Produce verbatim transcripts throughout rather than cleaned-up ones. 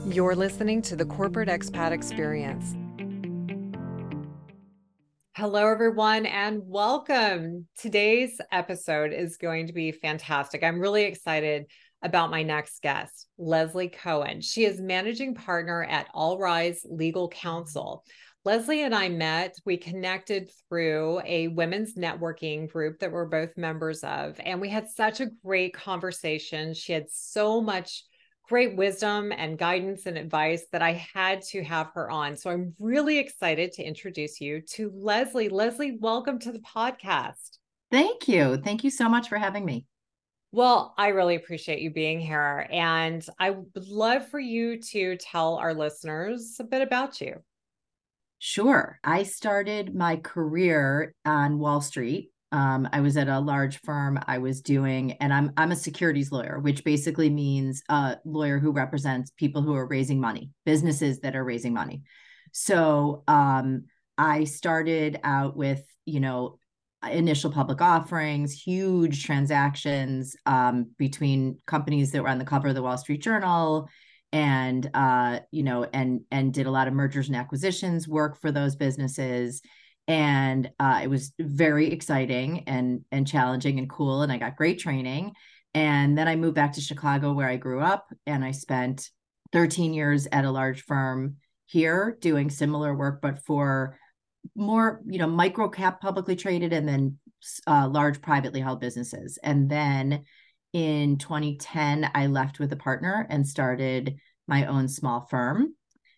You're listening to the Corporate Expat Experience. Hello, everyone, and welcome. Today's episode is going to be fantastic. I'm really excited about my next guest, Leslie Cohen. She is managing partner at All Rise Legal Counsel. Leslie and I met, we connected through a women's networking group that we're both members of, and we had such a great conversation. She had so much great wisdom and guidance and advice that I had to have her on. So I'm really excited to introduce you to Leslie. Leslie, welcome to the podcast. Thank you. Thank you so much for having me. Well, I really appreciate you being here. And I would love for you to tell our listeners a bit about you. Sure. I started my career on Wall Street. Um, I was at a large firm. I was doing, and I'm I'm a securities lawyer, which basically means a lawyer who represents people who are raising money, businesses that are raising money. So um, I started out with, you know, initial public offerings, huge transactions um, between companies that were on the cover of the Wall Street Journal, and uh, you know, and and did a lot of mergers and acquisitions work for those businesses. And uh, it was very exciting and and challenging and cool, and I got great training. And then I moved back to Chicago, where I grew up, and I spent thirteen years at a large firm here doing similar work, but for more, you know, micro cap publicly traded, and then uh, large privately held businesses. And then in twenty ten, I left with a partner and started my own small firm.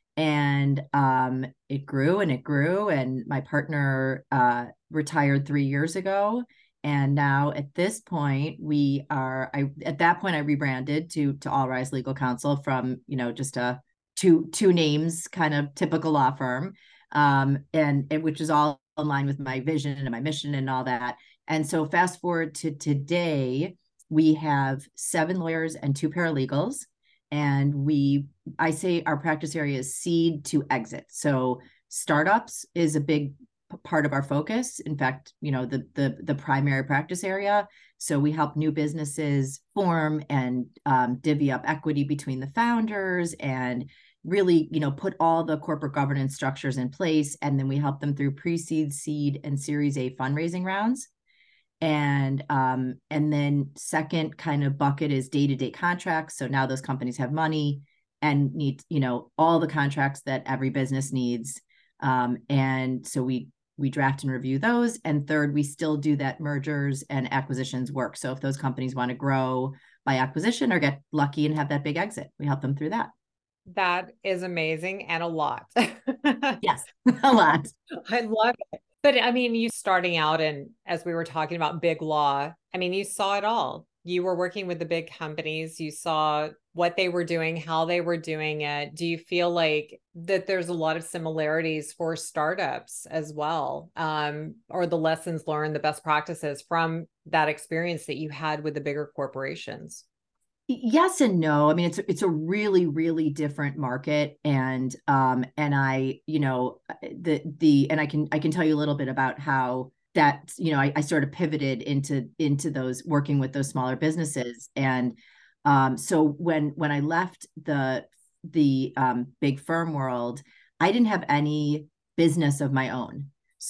And um, it grew and it grew. And my partner uh, retired three years ago. And now at this point, we are, I, at that point, I rebranded to, to All Rise Legal Counsel from, you know, just a two, two names kind of typical law firm. Um, and, and which is all in line with my vision and my mission and all that. And so fast forward to today, we have seven lawyers and two paralegals. And we, I say our practice area is seed to exit. So startups is a big part of our focus. In fact, you know, the the the primary practice area. So we help new businesses form and um, divvy up equity between the founders, and really, you know, put all the corporate governance structures in place. And then we help them through pre-seed, seed, and Series A fundraising rounds. And um, and then second kind of bucket is day-to-day contracts. So now those companies have money and need, you know, all the contracts that every business needs. Um, and so we we draft and review those. And third, we still do that mergers and acquisitions work. So if those companies want to grow by acquisition or get lucky and have that big exit, we help them through that. That is amazing and a lot. Yes, a lot. I love it. But I mean, you starting out, and as we were talking about big law, I mean, you saw it all. You were working with the big companies. You saw what they were doing, how they were doing it. Do you feel like that there's a lot of similarities for startups as well? Um, or the lessons learned, the best practices from that experience that you had with the bigger corporations? Yes and no. I mean, it's it's a really, really different market. And um, and I, you know, the the and I can I can tell you a little bit about how that, you know, I, I sort of pivoted into into those working with those smaller businesses. And um, so when when I left the the um, big firm world, I didn't have any business of my own.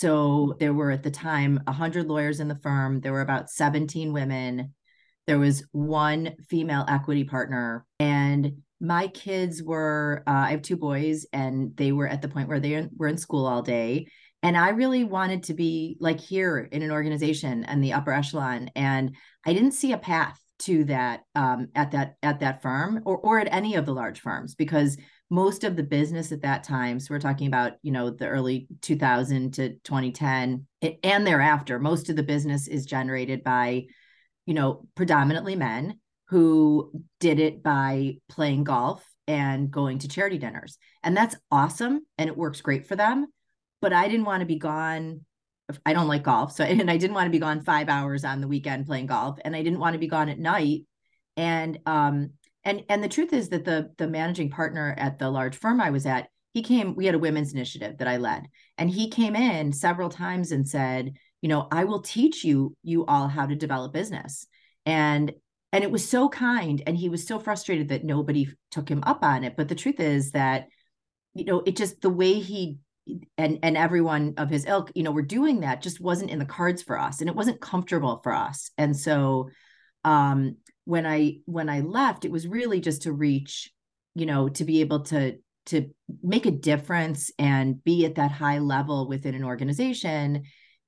So there were at the time one hundred lawyers in the firm. There were about seventeen women. There was one female equity partner, and my kids were, uh, I have two boys, and they were at the point where they were in school all day. And I really wanted to be like here in an organization and the upper echelon. And I didn't see a path to that um, at that at that firm, or or at any of the large firms, because most of the business at that time, so we're talking about, you know, the early two thousand to twenty ten and thereafter, most of the business is generated by, you know, predominantly men who did it by playing golf and going to charity dinners. And that's awesome. And it works great for them. But I didn't want to be gone. I don't like golf. So, and I didn't want to be gone five hours on the weekend playing golf. And I didn't want to be gone at night. And, um, and, and the truth is that the, the managing partner at the large firm I was at, he came, we had a women's initiative that I led, and he came in several times and said, you know, I will teach you, you all how to develop business. And And it was so kind. And he was so frustrated that nobody took him up on it. But the truth is that, you know, it just, the way he and and everyone of his ilk, you know, were doing that just wasn't in the cards for us, and it wasn't comfortable for us. And so um when I when I left, it was really just to reach, you know, to be able to to make a difference and be at that high level within an organization.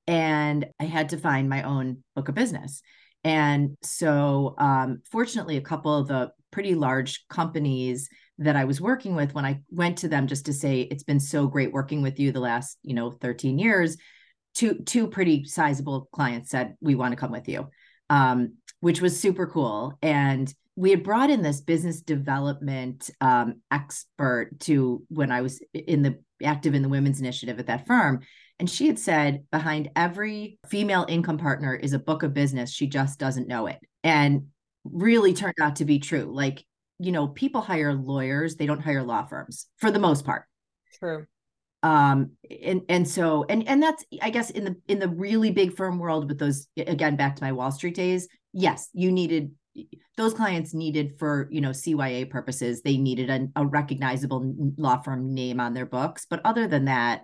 And I had to find my own book of business. And so um fortunately, a couple of the pretty large companies that I was working with, when I went to them just to say, it's been so great working with you the last, you know, thirteen years, two, two pretty sizable clients said, we want to come with you, um, which was super cool. And we had brought in this business development um, expert to when I was in the active in the women's initiative at that firm. And she had said, behind every female income partner is a book of business. She just doesn't know it. And really turned out to be true. Like, you know, people hire lawyers, they don't hire law firms for the most part. True. Um, and and so and and that's, I guess, in the in the really big firm world with those, again, back to my Wall Street days, yes, you needed those clients needed for, you know, C Y A purposes, they needed a, a recognizable law firm name on their books. But other than that,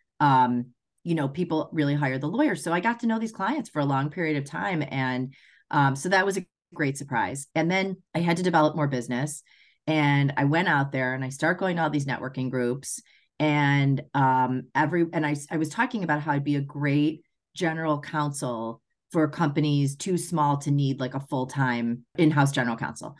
um, you know, people really hire the lawyers. So I got to know these clients for a long period of time. And um, so that was a great surprise. And then I had to develop more business, and I went out there and I start going to all these networking groups, and um, every, and I, I was talking about how I'd be a great general counsel for companies too small to need like a full-time in-house general counsel.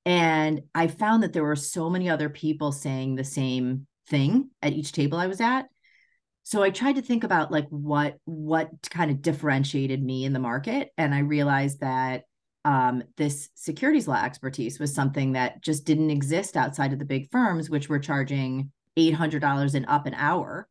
And I found that there were so many other people saying the same thing at each table I was at. So I tried to think about like what, what kind of differentiated me in the market. And I realized that um, this securities law expertise was something that just didn't exist outside of the big firms, which were charging eight hundred dollars and up an hour.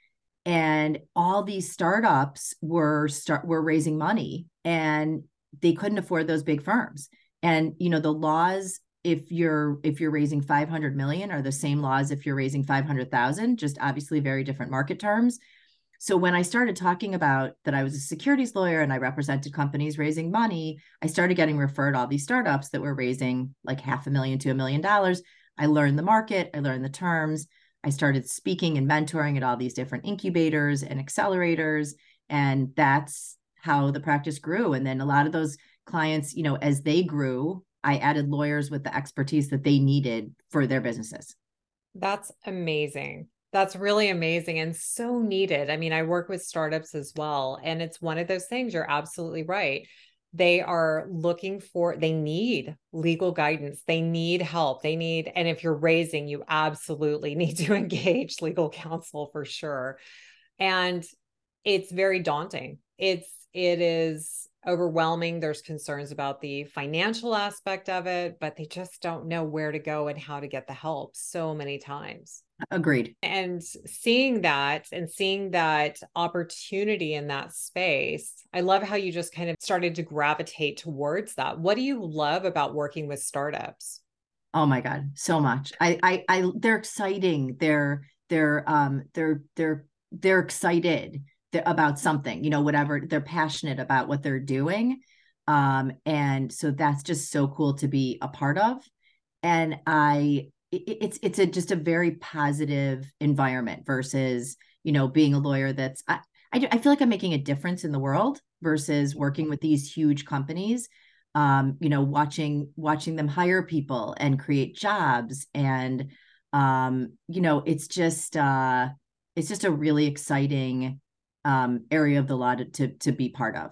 And all these startups were start were raising money, and they couldn't afford those big firms. And, you know, the laws, if you're if you're raising five hundred million, are the same laws if you're raising five hundred thousand, just obviously very different market terms. So when I started talking about that I was a securities lawyer and I represented companies raising money, I started getting referred all these startups that were raising like half a million to a million dollars. I learned the market, I learned the terms. I started speaking and mentoring at all these different incubators and accelerators. And that's how the practice grew. And then a lot of those clients, you know, as they grew, I added lawyers with the expertise that they needed for their businesses. That's amazing. That's really amazing and so needed. I mean, I work with startups as well, and it's one of those things, you're absolutely right. They are looking for, they need legal guidance. They need help. They need, and if you're raising, you absolutely need to engage legal counsel for sure. And it's very daunting. It's, it is overwhelming. There's concerns about the financial aspect of it, but they just don't know where to go and how to get the help so many times. Agreed. And seeing that and seeing that opportunity in that space, I love how you just kind of started to gravitate towards that. What do you love about working with startups? Oh my God, so much. I, I, I, they're exciting. They're, they're, um, they're, they're, they're excited about something, you know, whatever. They're passionate about what they're doing. Um, and so that's just so cool to be a part of. And I, it's it's a just a very positive environment versus, you know, being a lawyer that's I, I I feel like I'm making a difference in the world versus working with these huge companies, um, you know, watching watching them hire people and create jobs. And um, you know, it's just uh it's just a really exciting um area of the law to to, to be part of.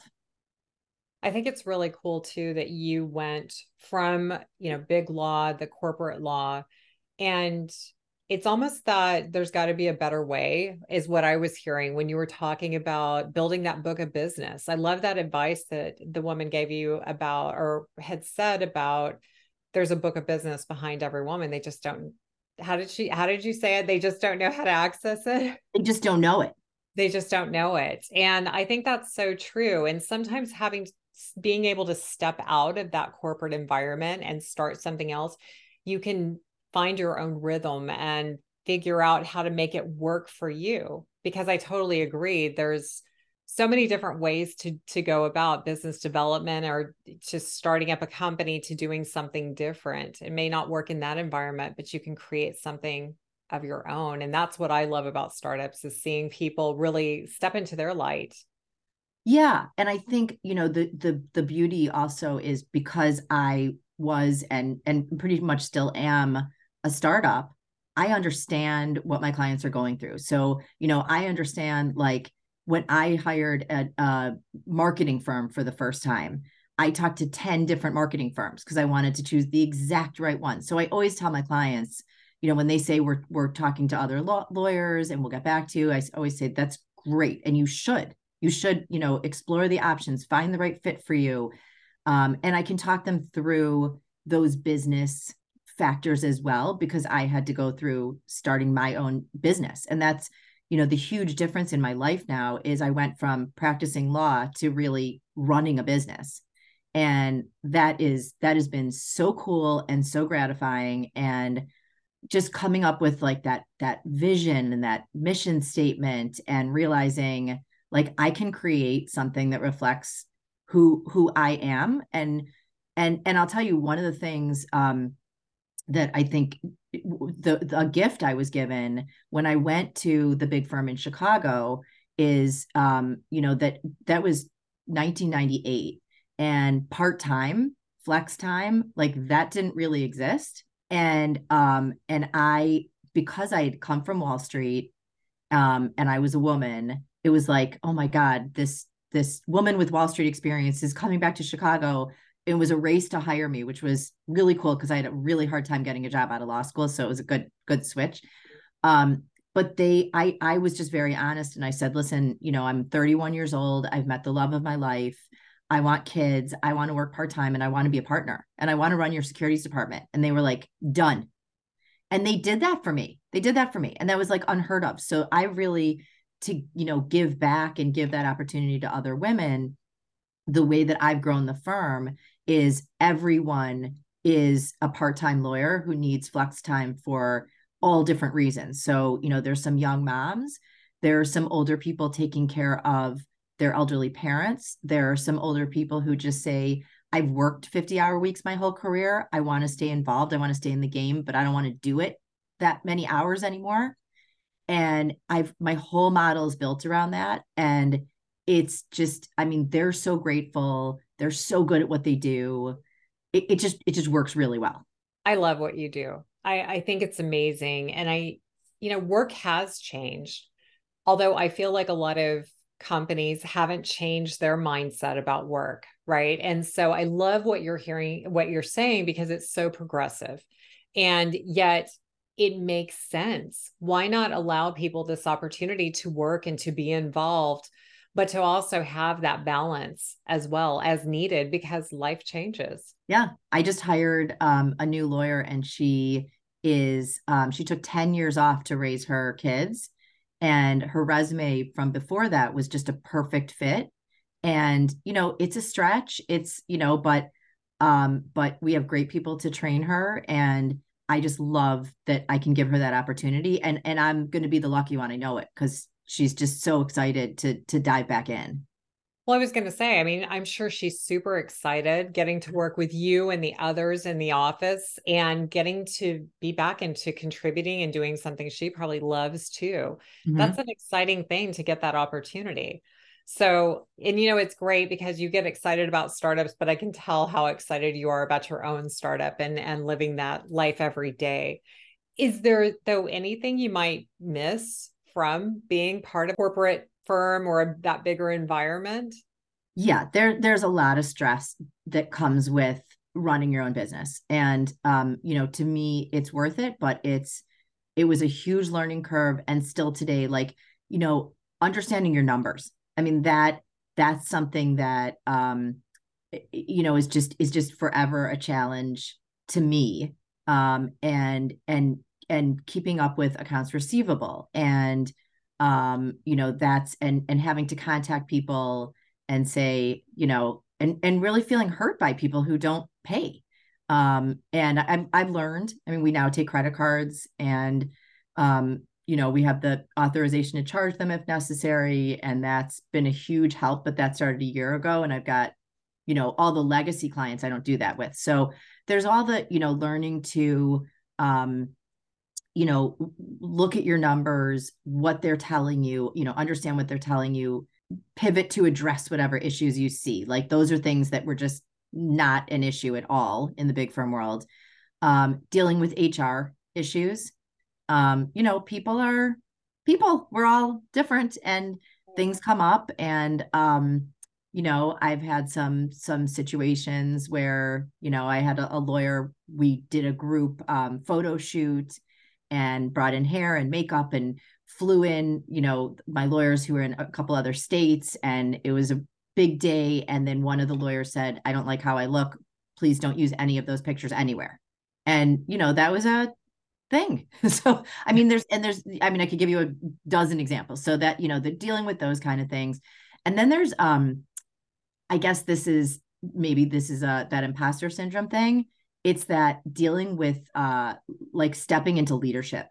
I think it's really cool too that you went from, you know, big law, the corporate law, and it's almost that there's got to be a better way, is what I was hearing when you were talking about building that book of business. I love that advice that the woman gave you about, or had said about, there's a book of business behind every woman. They just don't, how did she, how did you say it? They just don't know how to access it. They just don't know it. They just don't know it. And I think that's so true. And sometimes having, being able to step out of that corporate environment and start something else, you can find your own rhythm and figure out how to make it work for you. Because I totally agree. There's so many different ways to to go about business development, or just starting up a company, to doing something different. It may not work in that environment, but you can create something of your own. And that's what I love about startups, is seeing people really step into their light. Yeah. And I think, you know, the the the beauty also is because I was and and pretty much still am a startup, I understand what my clients are going through. So, you know, I understand, like, when I hired a, a marketing firm for the first time, I talked to ten different marketing firms because I wanted to choose the exact right one. So I always tell my clients, you know, when they say we're we're talking to other law- lawyers and we'll get back to you, I always say that's great, and you should you should, you know, explore the options, find the right fit for you. Um, and I can talk them through those business factors as well, because I had to go through starting my own business. And that's, you know, the huge difference in my life now is I went from practicing law to really running a business. And that is, that has been so cool and so gratifying. And just coming up with like that, that vision and that mission statement, and realizing like I can create something that reflects who who I am. And and and I'll tell you, one of the things um that I think, the the gift I was given when I went to the big firm in Chicago is, um you know, that that was nineteen ninety-eight, and part-time, flex time, like that didn't really exist. And um and I, because I had come from Wall Street, um and I was a woman, it was like, oh my God, this this woman with Wall Street experience is coming back to Chicago. It was a race to hire me, which was really cool because I had a really hard time getting a job out of law school. So it was a good, good switch. Um, but they, I, I was just very honest. And I said, listen, you know, I'm thirty-one years old. I've met the love of my life. I want kids. I want to work part-time, and I want to be a partner, and I want to run your securities department. And they were like, done. And they did that for me. They did that for me. And that was like unheard of. So I really, to, you know, give back and give that opportunity to other women, the way that I've grown the firm is everyone is a part-time lawyer who needs flex time for all different reasons. So, you know, there's some young moms, there are some older people taking care of their elderly parents. There are some older people who just say, I've worked fifty hour weeks my whole career. I want to stay involved. I want to stay in the game, but I don't want to do it that many hours anymore. And I've, my whole model is built around that. And it's just, I mean, they're so grateful. They're so good at what they do. It, it just, it just works really well. I love what you do. I, I think it's amazing. And I, you know, work has changed, although I feel like a lot of companies haven't changed their mindset about work. Right. And so I love what you're hearing, what you're saying, because it's so progressive, and yet it makes sense. Why not allow people this opportunity to work and to be involved, but to also have that balance as well as needed, because life changes. Yeah. I just hired um, a new lawyer, and she is, um, she took ten years off to raise her kids. And her resume from before that was just a perfect fit. And, you know, it's a stretch. It's, you know, but, um, but we have great people to train her. And I just love that I can give her that opportunity. And, and I'm going to be the lucky one. I know it, because she's just so excited to, to dive back in. Well, I was going to say, I mean, I'm sure she's super excited getting to work with you and the others in the office, and getting to be back into contributing and doing something she probably loves too. Mm-hmm. That's an exciting thing to get that opportunity. So, and you know, it's great because you get excited about startups, but I can tell how excited you are about your own startup and, and living that life every day. Is there, though, anything you might miss from being part of a corporate firm or that bigger environment? Yeah, there there's a lot of stress that comes with running your own business. And um, you know, to me, it's worth it, but it's it was a huge learning curve. And still today, like, you know, understanding your numbers. I mean, that that's something that um, you know, is just is just forever a challenge to me. Um, and and and keeping up with accounts receivable, and um, you know, that's and and having to contact people and say, you know, and and really feeling hurt by people who don't pay. Um, and I've I've learned. I mean, we now take credit cards, and um, you know, we have the authorization to charge them if necessary. And that's been a huge help, but that started a year ago. And I've got, you know, all the legacy clients I don't do that with. So there's all the, you know, learning to, um, you know, look at your numbers, what they're telling you, you know, understand what they're telling you, pivot to address whatever issues you see. Like those are things that were just not an issue at all in the big firm world. Um, dealing with H R issues. Um, you know, people are people, we're all different and things come up. And um, you know, I've had some some situations where, you know, I had a, a lawyer, we did a group um, photo shoot and brought in hair and makeup and flew in, you know, my lawyers who were in a couple other states. And it was a big day. And then one of the lawyers said, I don't like how I look. Please don't use any of those pictures anywhere. And, you know, that was a thing. So, I mean, there's, and there's, I mean, I could give you a dozen examples. So that, you know, the dealing with those kind of things. And then there's, um, I guess this is, maybe this is a, that imposter syndrome thing. It's that dealing with, uh, like stepping into leadership.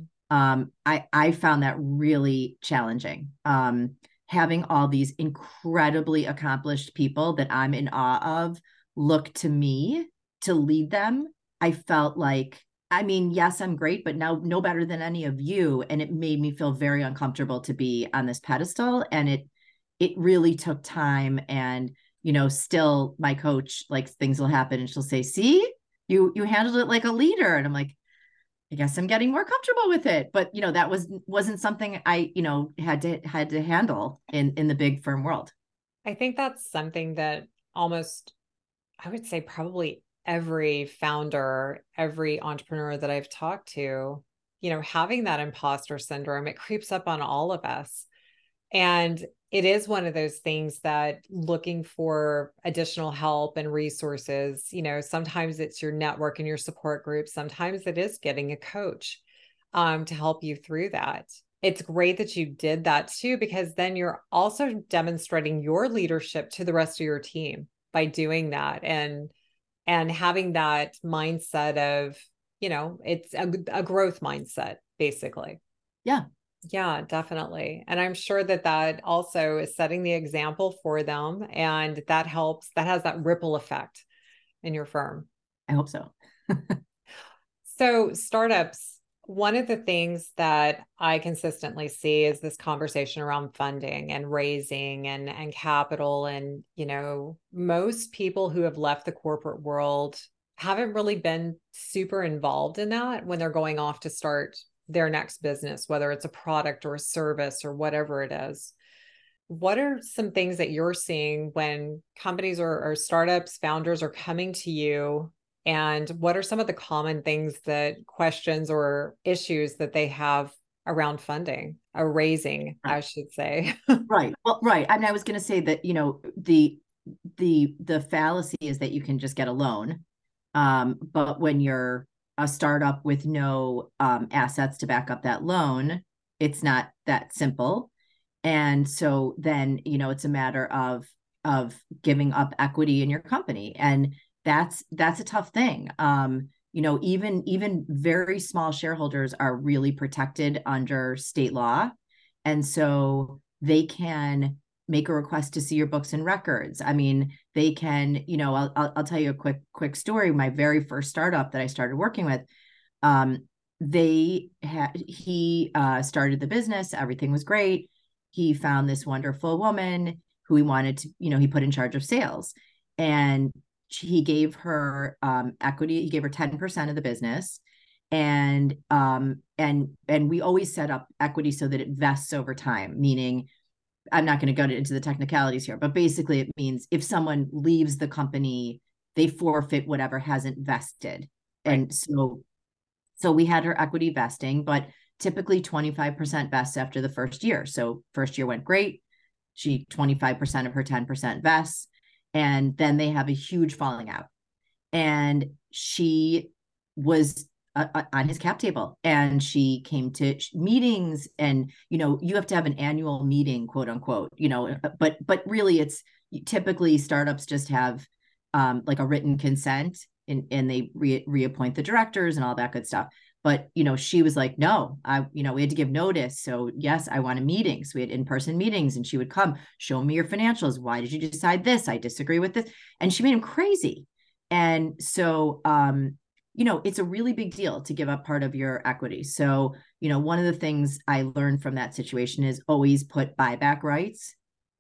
Um, I, I found that really challenging. Um, having all these incredibly accomplished people that I'm in awe of look to me to lead them. I felt like, I mean, yes, I'm great, but now no better than any of you. And it made me feel very uncomfortable to be on this pedestal. And it, it really took time. And, you know, still my coach, like things will happen and she'll say, see, you, you handled it like a leader. And I'm like, I guess I'm getting more comfortable with it. But, you know, that was, wasn't something I, you know, had to, had to handle in, in the big firm world. I think that's something that almost, I would say probably every founder, every entrepreneur that I've talked to, you know, having that imposter syndrome, it creeps up on all of us. And it is one of those things that looking for additional help and resources, you know, sometimes it's your network and your support group. Sometimes it is getting a coach um, to help you through that. It's great that you did that too, because then you're also demonstrating your leadership to the rest of your team by doing that. And and having that mindset of, you know, it's a, a growth mindset, basically. Yeah. Yeah, definitely. And I'm sure that that also is setting the example for them. And that helps, that has that ripple effect in your firm. I hope so. So startups, one of the things that I consistently see is this conversation around funding and raising and, and capital. And, you know, most people who have left the corporate world haven't really been super involved in that when they're going off to start their next business, whether it's a product or a service or whatever it is. What are some things that you're seeing when companies or, or startups, founders are coming to you? And what are some of the common things that questions or issues that they have around funding or raising, Right. I should say? Right. Well, right. I mean, I was going to say that, you know, the, the, the fallacy is that you can just get a loan. Um, but when you're a startup with no um, assets to back up that loan, it's not that simple. And so then, you know, it's a matter of, of giving up equity in your company. And that's, that's a tough thing. Um, you know, even, even very small shareholders are really protected under state law. And so they can make a request to see your books and records. I mean, they can, you know, I'll, I'll, I'll tell you a quick, quick story. My very first startup that I started working with, um, they had, he uh, started the business. Everything was great. He found this wonderful woman who he wanted to, you know, he put in charge of sales, and he gave her um, equity. He gave her ten percent of the business. And, um, and, and we always set up equity so that it vests over time, meaning I'm not going to go into the technicalities here, but basically it means if someone leaves the company, they forfeit whatever hasn't vested. Right. And so, so we had her equity vesting, but typically twenty-five percent vests after the first year. So first year went great. She twenty-five percent of her ten percent vests, and then they have a huge falling out. And she was uh, on his cap table, and she came to meetings, and, you know, you have to have an annual meeting, quote unquote, you know, but, but really it's typically startups just have um, like a written consent, and, and they re- reappoint the directors and all that good stuff. But, you know, she was like, no, I, you know, we had to give notice. So yes, I wanted meetings. We had in-person meetings, and she would come, show me your financials. Why did you decide this? I disagree with this. And she made him crazy. And so, um, you know, it's a really big deal to give up part of your equity. So, you know, one of the things I learned from that situation is always put buyback rights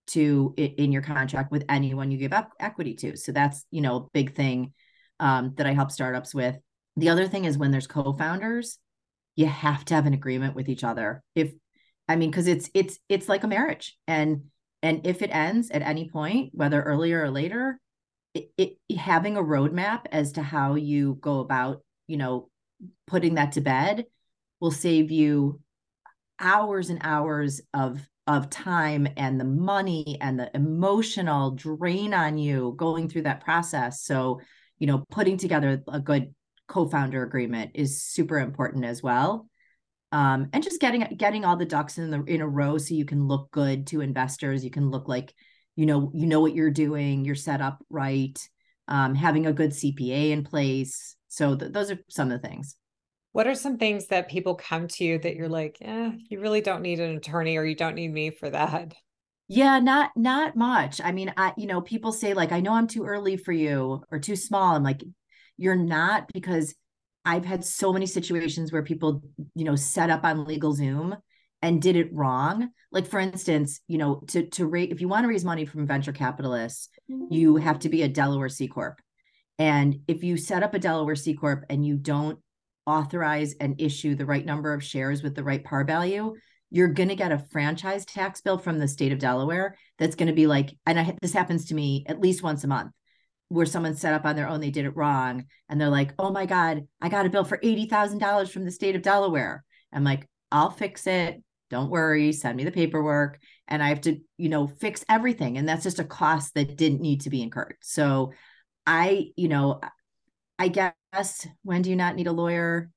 to in your contract with anyone you give up equity to. So that's, you know, a big thing um, that I help startups with. The other thing is when there's co-founders, you have to have an agreement with each other. If, I mean, because it's it's it's like a marriage, and and if it ends at any point, whether earlier or later, it, it having a roadmap as to how you go about, you know, putting that to bed will save you hours and hours of of time, and the money and the emotional drain on you going through that process. So, you know, putting together a good co-founder agreement is super important as well. Um, and just getting getting all the ducks in the in a row so you can look good to investors. You can look like, you know, you know what you're doing, you're set up right, um, having a good C P A in place. So th- those are some of the things. What are some things that people come to you that you're like, eh, you really don't need an attorney, or you don't need me for that? Yeah, not not much. I mean, I, you know, people say like, I know I'm too early for you or too small. I'm like, you're not, because I've had so many situations where people, you know, set up on LegalZoom and did it wrong. Like, for instance, you know, to to rate, if you want to raise money from venture capitalists, you have to be a Delaware C Corp. And if you set up a Delaware C Corp and you don't authorize and issue the right number of shares with the right par value, you're going to get a franchise tax bill from the state of Delaware that's going to be like, and I, this happens to me at least once a month, where someone set up on their own, they did it wrong. And they're like, oh my God, I got a bill for eighty thousand dollars from the state of Delaware. I'm like, I'll fix it. Don't worry. Send me the paperwork. And I have to, you know, fix everything. And that's just a cost that didn't need to be incurred. So I, you know, I guess, when do you not need a lawyer?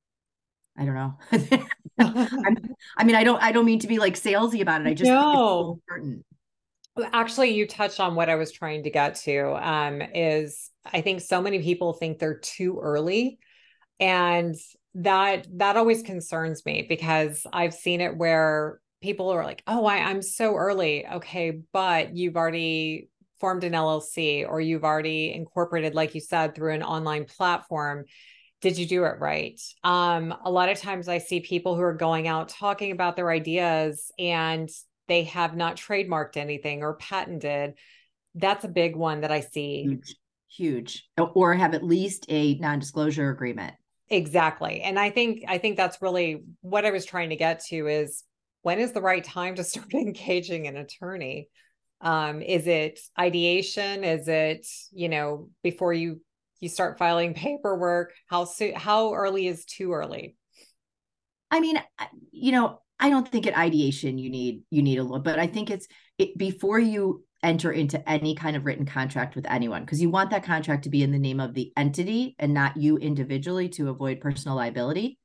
I don't know. I'm, I mean, I don't, I don't mean to be like salesy about it. I just think it's so No. important. Actually, you touched on what I was trying to get to, um, is I think so many people think they're too early. And that that always concerns me, because I've seen it where people are like, oh, I, I'm so early. Okay, but you've already formed an L L C, or you've already incorporated, like you said, through an online platform. Did you do it right? Um, a lot of times I see people who are going out talking about their ideas, and they have not trademarked anything or patented. That's a big one that I see. Huge, huge. Or have at least a non-disclosure agreement. Exactly. And I think I think that's really what I was trying to get to, is when is the right time to start engaging an attorney? Um, is it ideation? Is it, you know, before you you start filing paperwork? How soon, how early is too early? I mean, you know, I don't think at ideation you need you need a law, but I think it's it before you enter into any kind of written contract with anyone, because you want that contract to be in the name of the entity and not you individually, to avoid personal liability.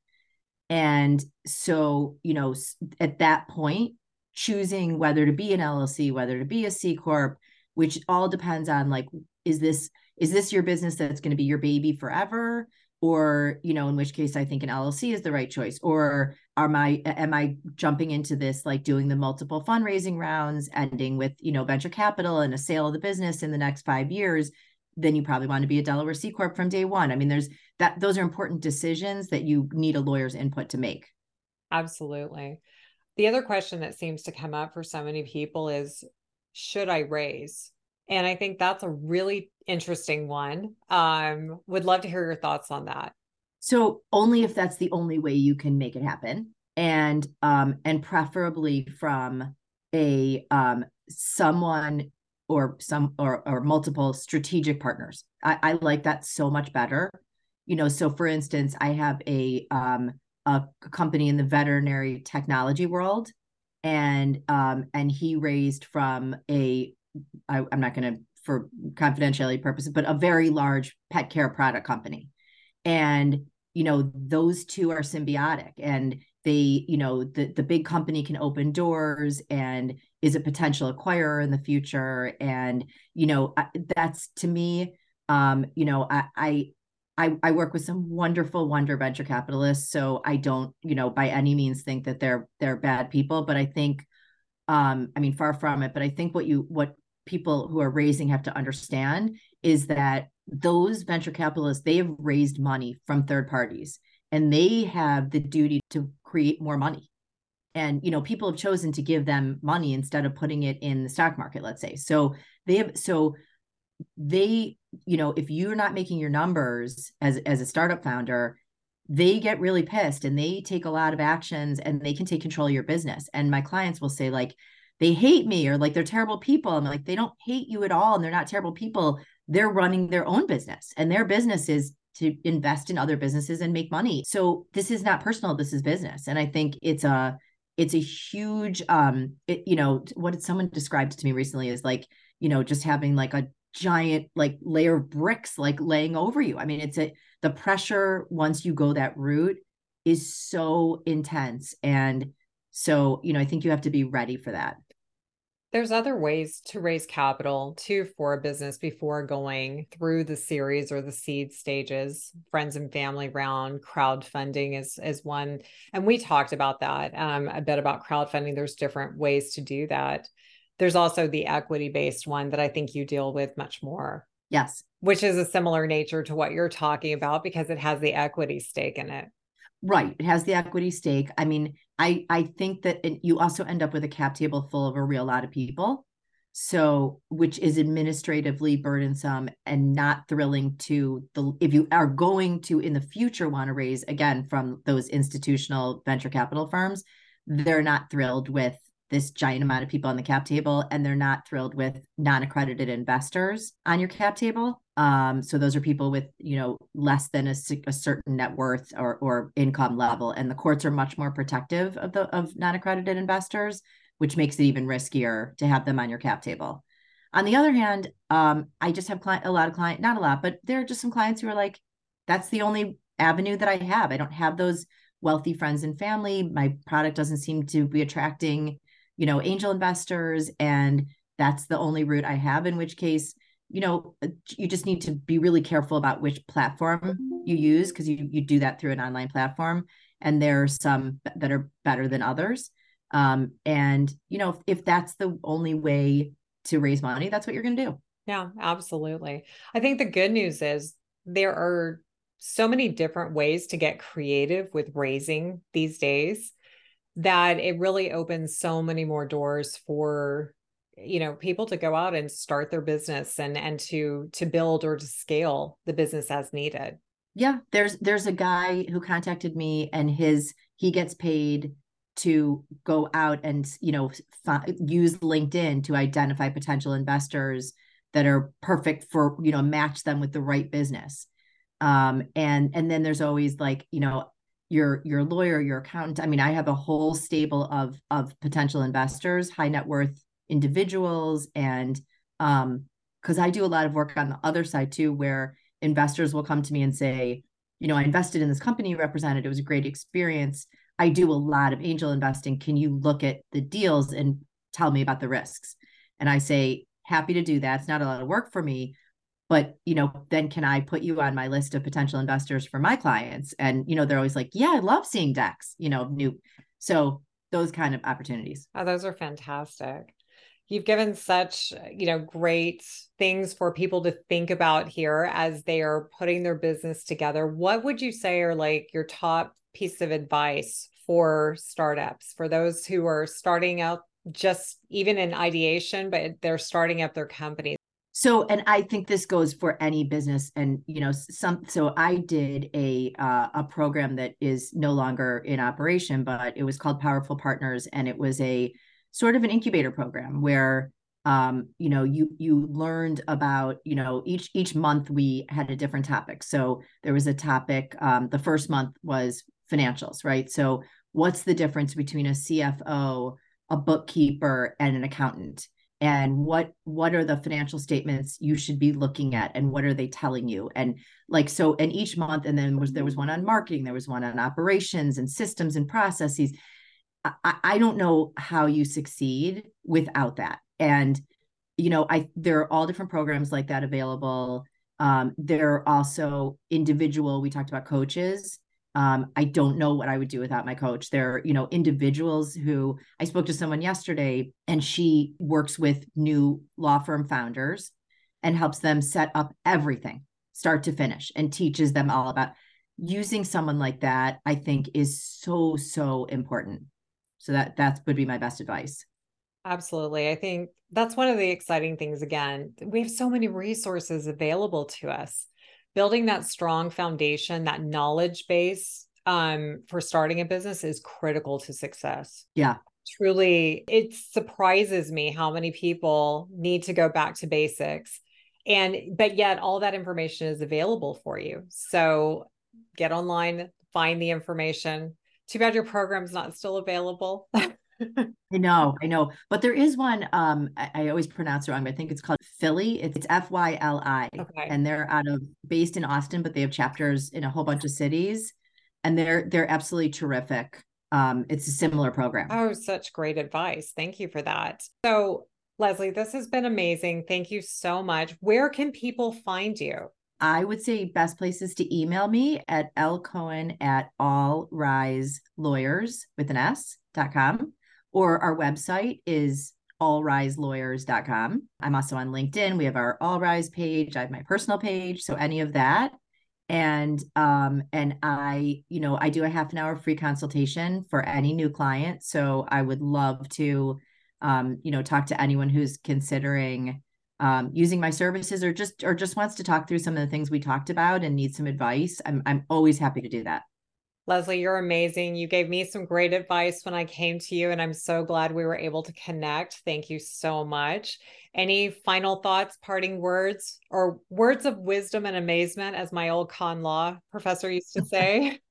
And so, you know, at that point, choosing whether to be an L L C, whether to be a C Corp, which all depends on like, is this is this your business that's going to be your baby forever? Or, you know, in which case I think an L L C is the right choice. Or am I am I jumping into this, like doing the multiple fundraising rounds, ending with, you know, venture capital and a sale of the business in the next five years? Then you probably want to be a Delaware C Corp from day one. I mean, there's that those are important decisions that you need a lawyer's input to make. Absolutely. The other question that seems to come up for so many people is, should I raise? And I think that's a really interesting one. Um, would love to hear your thoughts on that. So only if that's the only way you can make it happen, and um, and preferably from a um, someone or some or or multiple strategic partners. I, I like that so much better. You know, so for instance, I have a um, a company in the veterinary technology world, and um, and he raised from a I, I'm not going to, for confidentiality purposes, but a very large pet care product company. And, you know, those two are symbiotic, and they, you know, the, the big company can open doors and is a potential acquirer in the future. And, you know, that's to me, um, you know, I, I, I, I work with some wonderful wonder venture capitalists. So I don't, you know, by any means think that they're they're bad people, but I think um, I mean, far from it, but I think what you what people who are raising have to understand is that those venture capitalists, they have raised money from third parties and they have the duty to create more money. And, you know, people have chosen to give them money instead of putting it in the stock market, let's say. So they have, so they, you know, if you're not making your numbers as, as a startup founder, they get really pissed and they take a lot of actions and they can take control of your business. And my clients will say like, they hate me or like they're terrible people. I'm like, they don't hate you at all. And they're not terrible people. They're running their own business and their business is to invest in other businesses and make money. So this is not personal. This is business. And I think it's a, it's a huge, um, it, you know, what did someone described to me recently is like, you know, just having like a giant like layer of bricks like laying over you. I mean, it's a the pressure once you go that route is so intense. And so, you know, I think you have to be ready for that. There's other ways to raise capital too for a business before going through the series or the seed stages. Friends and family round, crowdfunding is, is one. And we talked about that um, a bit about crowdfunding. There's different ways to do that. There's also the equity-based one that I think you deal with much more. Yes. Which is a similar nature to what you're talking about because it has the equity stake in it. Right. It has the equity stake. I mean, I, I think that it, you also end up with a cap table full of a real lot of people. So, which is administratively burdensome and not thrilling to the, if you are going to in the future want to raise again from those institutional venture capital firms, they're not thrilled with this giant amount of people on the cap table, and they're not thrilled with non-accredited investors on your cap table. Um, so those are people with, you know, less than a, a certain net worth or, or income level. And the courts are much more protective of the of non-accredited investors, which makes it even riskier to have them on your cap table. On the other hand, um, I just have client, a lot of client, not a lot, but there are just some clients who are like, that's the only avenue that I have. I don't have those wealthy friends and family. My product doesn't seem to be attracting, you know, angel investors. And that's the only route I have, in which case, you know, you just need to be really careful about which platform you use, because you, you do that through an online platform. And there are some that are better than others. Um, and, you know, if, if that's the only way to raise money, that's what you're going to do. Yeah, absolutely. I think the good news is there are so many different ways to get creative with raising these days that it really opens so many more doors for, you know, people to go out and start their business and, and to, to build or to scale the business as needed. Yeah. There's, there's a guy who contacted me and his, he gets paid to go out and, you know, f- use LinkedIn to identify potential investors that are perfect for, you know, match them with the right business. Um, and, and then there's always like, you know, your, your lawyer, your accountant. I mean, I have a whole stable of, of potential investors, high net worth individuals. And, um, cause I do a lot of work on the other side too, where investors will come to me and say, you know, I invested in this company you represented. It was a great experience. I do a lot of angel investing. Can you look at the deals and tell me about the risks? And I say, happy to do that. It's not a lot of work for me, but, you know, then can I put you on my list of potential investors for my clients? And, you know, they're always like, yeah, I love seeing decks, you know, new. So those kind of opportunities. Oh, those are fantastic. You've given such, you know, great things for people to think about here as they are putting their business together. What would you say are like your top piece of advice for startups, for those who are starting out just even in ideation, but they're starting up their companies? So, and I think this goes for any business, and you know, some. So, I did a uh, a program that is no longer in operation, but it was called Powerful Partners, and it was a sort of an incubator program where, um, you know, you you learned about, you know, each each month we had a different topic. So there was a topic. Um, the first month was financials, right? So, what's the difference between a C F O, a bookkeeper, and an accountant? And what what are the financial statements you should be looking at, and what are they telling you? And like, so, and each month, and then was there was one on marketing, there was one on operations and systems and processes. I, I don't know how you succeed without that. And, you know, I there are all different programs like that available. Um, there are also individual, we talked about coaches. Um, I don't know what I would do without my coach. There are, you know, individuals who I spoke to someone yesterday, and she works with new law firm founders and helps them set up everything start to finish and teaches them all about using someone like that. I think is so, so important. So that that would be my best advice. Absolutely. I think that's one of the exciting things. Again, we have so many resources available to us. Building that strong foundation, that knowledge base um, for starting a business is critical to success. Yeah. Truly, it surprises me how many people need to go back to basics. And, but yet all that information is available for you. So get online, find the information. Too bad your program's not still available. I know, I know. But there is one, um, I, I always pronounce it wrong, but I think it's called Philly. It's, it's F Y L I. Okay. And they're out of based in Austin, but they have chapters in a whole bunch of cities. And they're they're absolutely terrific. Um, it's a similar program. Oh, such great advice. Thank you for that. So, Leslie, this has been amazing. Thank you so much. Where can people find you? I would say best places to email me at lcohen at allriselawyers with an S dot com, or our website is all rise lawyers dot com. I'm also on LinkedIn. We have our All Rise page. I have my personal page. So any of that. And um, and I, you know, I do a half an hour free consultation for any new client. So I would love to, um, you know, talk to anyone who's considering um, using my services, or just or just wants to talk through some of the things we talked about and need some advice. I'm I'm always happy to do that. Leslie, you're amazing. You gave me some great advice when I came to you, and I'm so glad we were able to connect. Thank you so much. Any final thoughts, parting words, or words of wisdom and amazement, as my old con law professor used to say?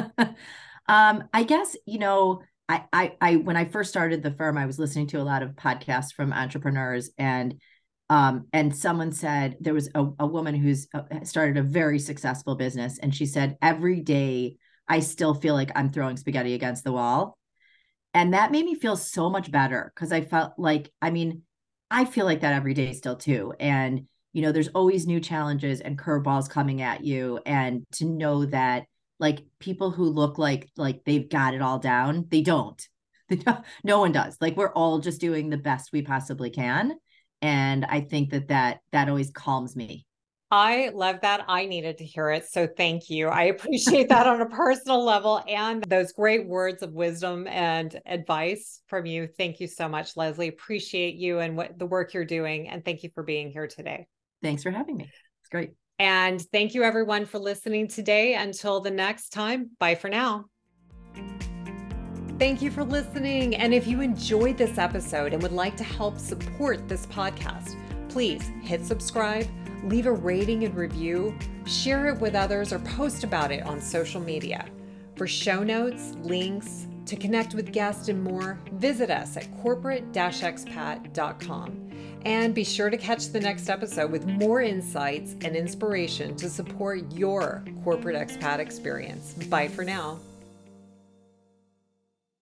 um, I guess, you know, I, I, I, when I first started the firm, I was listening to a lot of podcasts from entrepreneurs, and Um, and someone said, there was a, a woman who's uh, started a very successful business. And she said, every day I still feel like I'm throwing spaghetti against the wall. And that made me feel so much better, because I felt like, I mean, I feel like that every day still too. And, you know, there's always new challenges and curveballs coming at you. And to know that, like, people who look like, like they've got it all down, they don't. No one does. Like, we're all just doing the best we possibly can. And I think that that, that always calms me. I love that. I needed to hear it. So thank you. I appreciate that on a personal level, and those great words of wisdom and advice from you. Thank you so much, Leslie. Appreciate you and what the work you're doing. And thank you for being here today. Thanks for having me. It's great. And thank you everyone for listening today. Until the next time, bye for now. Thank you for listening. And if you enjoyed this episode and would like to help support this podcast, please hit subscribe, leave a rating and review, share it with others, or post about it on social media. For show notes, links, to connect with guests and more, visit us at corporate dash expat dot com. And be sure to catch the next episode with more insights and inspiration to support your corporate expat experience. Bye for now.